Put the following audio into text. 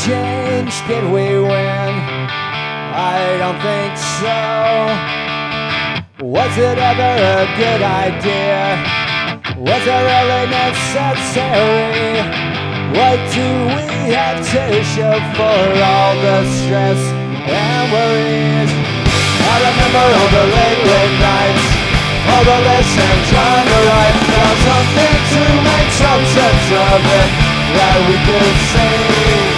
change? Did we win? I don't think so. Was it ever a good idea? Was it really necessary? What do we have to show for all the stress and worries? I remember all the late nights, all the lessons trying to write down something to make some sense of it that we could say.